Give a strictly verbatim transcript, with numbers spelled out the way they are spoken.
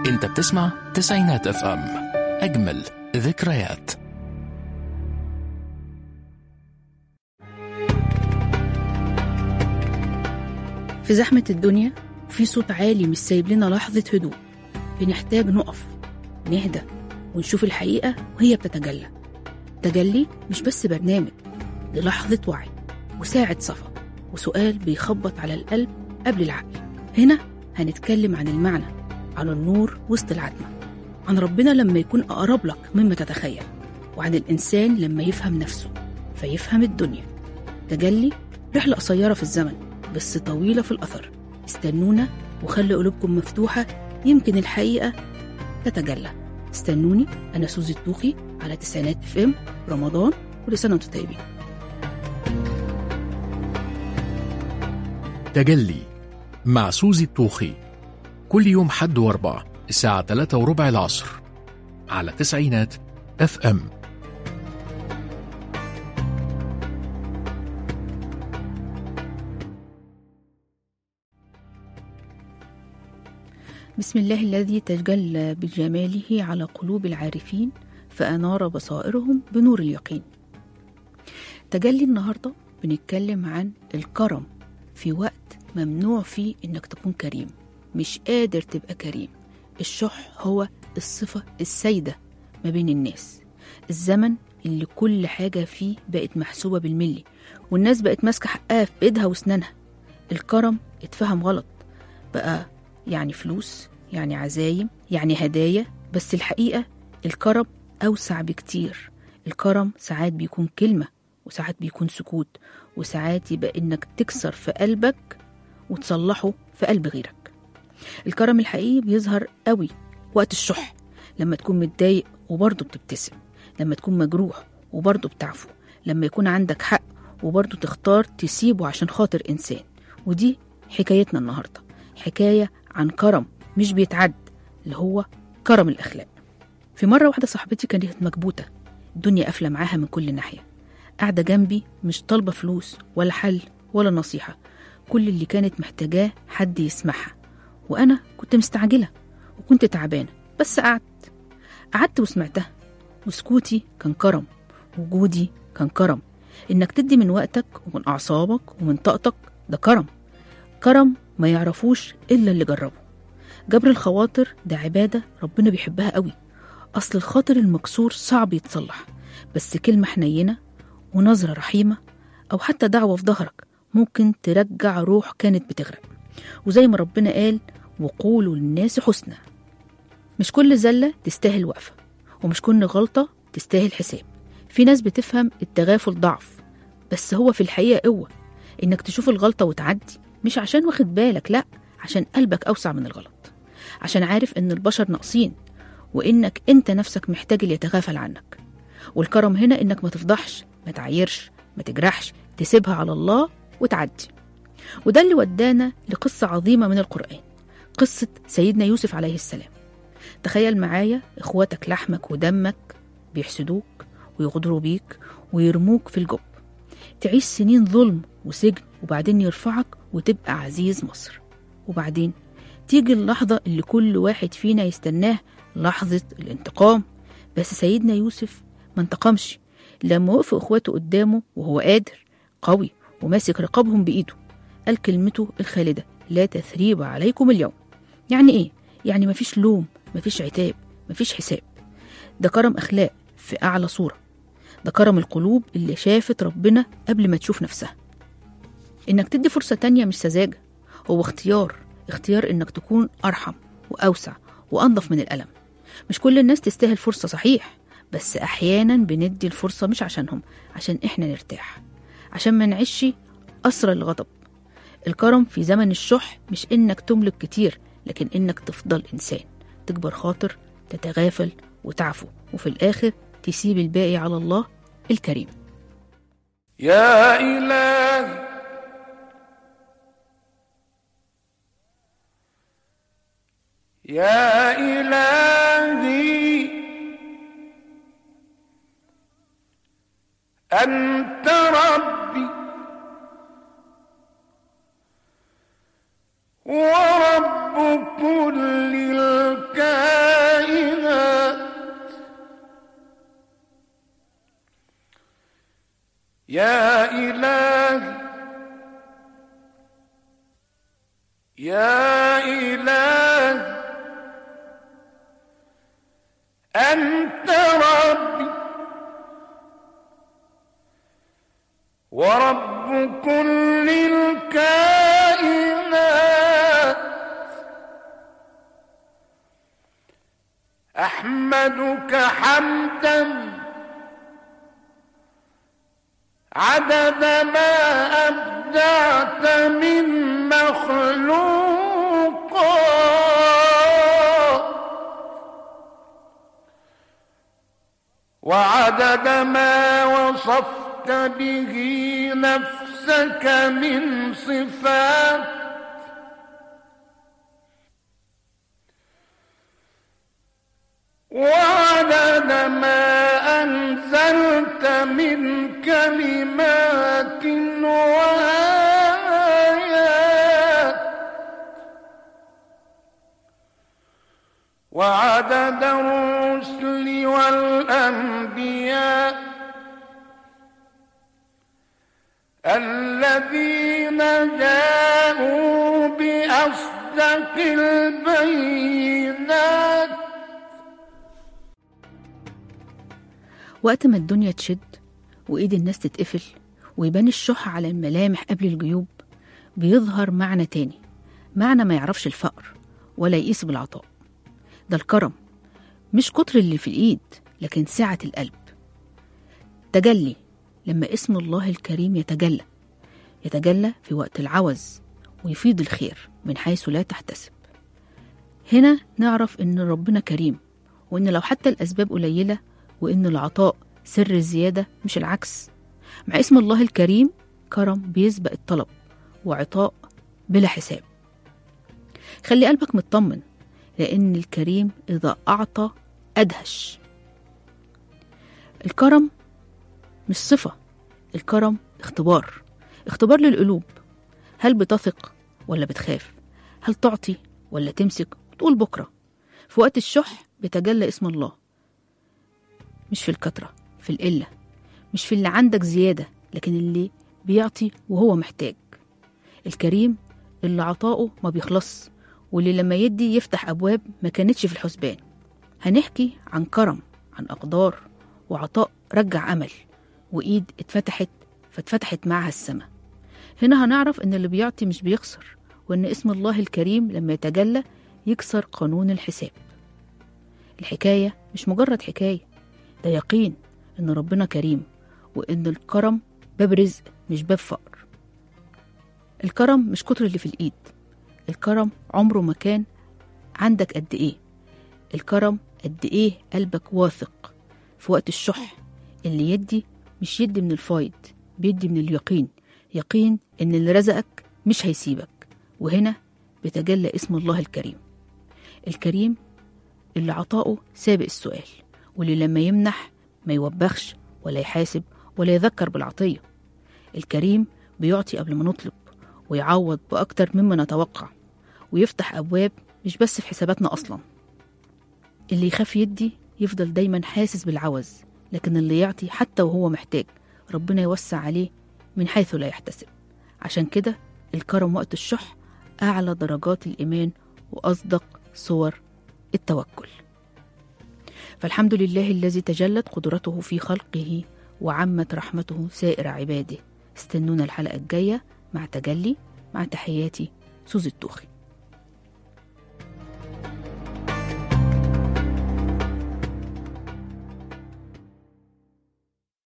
انت بتسمع تسعينات اف ام، اجمل ذكريات. في زحمة الدنيا في صوت عالي مش سايب لنا لحظة هدوء. بنحتاج نقف نهدى ونشوف الحقيقة وهي بتتجلى. تجلي مش بس برنامج، دي لحظة وعي وساعة صفا وسؤال بيخبط على القلب قبل العقل. هنا هنتكلم عن المعنى، عن النور وسط العتمة، عن ربنا لما يكون أقرب لك مما تتخيل، وعن الإنسان لما يفهم نفسه فيفهم الدنيا. تجلي رحلة قصيرة في الزمن بس طويلة في الأثر. استنونا وخلي قلوبكم مفتوحة، يمكن الحقيقة تتجلى. استنوني، أنا سوزي الطوخي على تسعينات اف ام. رمضان كل سنة وانتم طيبين. تجلي مع سوزي الطوخي كل يوم حد واربع الساعة ثلاثة وربع العصر على تسعينات اف ام. بسم الله الذي تجلى بجماله على قلوب العارفين فأنار بصائرهم بنور اليقين. تجلي النهاردة بنتكلم عن الكرم في وقت ممنوع فيه إنك تكون كريم، مش قادر تبقى كريم. الشح هو الصفة السيدة ما بين الناس. الزمن اللي كل حاجة فيه بقت محسوبة بالملي والناس بقت ماسكة حقها في بإيدها وسنانها. الكرم اتفهم غلط، بقى يعني فلوس، يعني عزايم، يعني هدايا. بس الحقيقة الكرم أوسع بكتير. الكرم ساعات بيكون كلمة، وساعات بيكون سكوت، وساعات يبقى إنك تكسر في قلبك وتصلحه في قلب غيرك. الكرم الحقيقي بيظهر قوي وقت الشح، لما تكون متضايق وبرضه بتبتسم، لما تكون مجروح وبرضه بتعفو، لما يكون عندك حق وبرضه تختار تسيبه عشان خاطر إنسان. ودي حكايتنا النهاردة، حكاية عن كرم مش بيتعد، اللي هو كرم الأخلاق. في مرة واحدة صاحبتي كانت مكبوتة، الدنيا قافلة معاها من كل ناحية، قاعدة جنبي مش طالبة فلوس ولا حل ولا نصيحة، كل اللي كانت محتاجاه حد يسمعها. وأنا كنت مستعجلة وكنت تعبانة، بس قعدت قعدت وسمعتها. وسكوتي كان كرم، وجودي كان كرم. إنك تدي من وقتك ومن أعصابك ومن طاقتك ده كرم. كرم ما يعرفوش إلا اللي جربه. جبر الخواطر ده عبادة ربنا بيحبها قوي. أصل الخاطر المكسور صعب يتصلح، بس كلمة حنينة ونظرة رحيمة أو حتى دعوة في ظهرك ممكن ترجع روح كانت بتغرق. وزي ما ربنا قال وقولوا للناس حسنى. مش كل زلة تستاهل وقفة، ومش كل غلطة تستاهل حساب. في ناس بتفهم التغافل ضعف، بس هو في الحقيقة قوة. إنك تشوف الغلطة وتعدي، مش عشان واخد بالك، لأ، عشان قلبك أوسع من الغلط، عشان عارف إن البشر ناقصين وإنك أنت نفسك محتاج اللي يتغافل عنك. والكرم هنا إنك ما تفضحش، ما تعيرش، ما تجرحش، تسيبها على الله وتعدي. وده اللي ودانا لقصة عظيمة من القرآن، قصة سيدنا يوسف عليه السلام. تخيل معايا إخواتك لحمك ودمك بيحسدوك ويغدروا بيك ويرموك في الجب، تعيش سنين ظلم وسجن، وبعدين يرفعك وتبقى عزيز مصر. وبعدين تيجي اللحظة اللي كل واحد فينا يستناه، لحظة الانتقام. بس سيدنا يوسف ما انتقمش. لما وقف اخواته قدامه وهو قادر قوي وماسك رقابهم بإيده، قال كلمته الخالدة: لا تثريب عليكم اليوم. يعني ايه؟ يعني مفيش لوم، مفيش عتاب، مفيش حساب. ده كرم أخلاق في أعلى صورة. ده كرم القلوب اللي شافت ربنا قبل ما تشوف نفسها. إنك تدي فرصة تانية مش سذاجة، هو اختيار اختيار إنك تكون أرحم وأوسع وأنظف من الألم. مش كل الناس تستاهل فرصة صحيح، بس أحيانا بندي الفرصة مش عشانهم، عشان إحنا نرتاح، عشان ما نعيش أسرى الغضب. الكرم في زمن الشح مش إنك تملك كتير، لكن إنك تفضل إنسان، تكبر خاطر، تتغافل وتعفو، وفي الآخر تسيب الباقي على الله الكريم. يا إلهي يا إلهي أنت ربي ورب كل الكائنات يا إله أنت ربي ورب كل الكائنات، أحمدك حمدا عدد ما أبدعت من مخلوقات، وعدد ما وصفت به نفسك من صفات، وعدد ما أنزلت من كلمات وآيات، وعدد الرسل والأنبياء الذين جاءوا بأصدق البينات. وقت ما الدنيا تشد وإيد الناس تتقفل ويبان الشح على الملامح قبل الجيوب، بيظهر معنى تاني، معنى ما يعرفش الفقر ولا يقيس بالعطاء. ده الكرم، مش كتر اللي في الإيد لكن سعة القلب. تجلي لما اسم الله الكريم يتجلى، يتجلى في وقت العوز ويفيض الخير من حيث لا تحتسب. هنا نعرف إن ربنا كريم، وإن لو حتى الأسباب قليلة، وإن العطاء سر الزيادة مش العكس. مع اسم الله الكريم كرم بيسبق الطلب وعطاء بلا حساب. خلي قلبك مطمن، لأن الكريم إذا أعطى أدهش. الكرم مش صفة، الكرم اختبار، اختبار للقلوب. هل بتثق ولا بتخاف؟ هل تعطي ولا تمسك وتقول بكرة؟ في وقت الشح بيتجلى اسم الله، مش في الكترة، في القلة، مش في اللي عندك زيادة، لكن اللي بيعطي وهو محتاج. الكريم اللي عطاؤه ما بيخلص، واللي لما يدي يفتح أبواب ما كانتش في الحسبان. هنحكي عن كرم، عن أقدار وعطاء رجع أمل، وإيد اتفتحت فاتفتحت معها السماء. هنا هنعرف إن اللي بيعطي مش بيخسر، وإن اسم الله الكريم لما يتجلى يكسر قانون الحساب. الحكاية مش مجرد حكاية، ده يقين إن ربنا كريم، وإن الكرم باب رزق مش باب فقر. الكرم مش كتر اللي في الإيد، الكرم عمره ما كان عندك قد إيه، الكرم قد إيه قلبك واثق في وقت الشح. اللي يدي مش يدي من الفايد، بيدي من اليقين، يقين إن اللي رزقك مش هيسيبك. وهنا بيتجلى اسم الله الكريم. الكريم اللي عطاؤه سابق السؤال، واللي لما يمنح ما يوبخش ولا يحاسب ولا يذكر بالعطية. الكريم بيعطي قبل ما نطلب، ويعوض بأكتر مما نتوقع، ويفتح أبواب مش بس في حساباتنا أصلا. اللي يخاف يدي يفضل دايما حاسس بالعوز، لكن اللي يعطي حتى وهو محتاج ربنا يوسع عليه من حيث لا يحتسب. عشان كده الكرم وقت الشح أعلى درجات الإيمان وأصدق صور التوكل. فالحمد لله الذي تجلت قدرته في خلقه وعمت رحمته سائر عباده. استنونا الحلقة الجاية مع تجلي، مع تحياتي سوزي الطوخي.